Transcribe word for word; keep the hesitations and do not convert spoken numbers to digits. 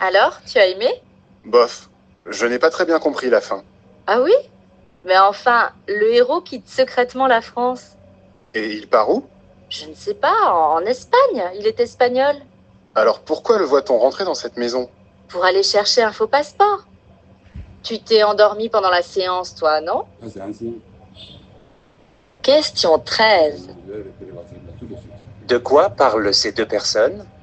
Alors, tu as aimé? Bof, je n'ai pas très bien compris la fin. Ah oui? Mais enfin, le héros quitte secrètement la France. Et il part où? Je ne sais pas, en, en Espagne. Il est espagnol. Alors pourquoi le voit-on rentrer dans cette maison? Pour aller chercher un faux passeport. Tu t'es endormi pendant la séance, toi, non? Question treize. De quoi parlent ces deux personnes?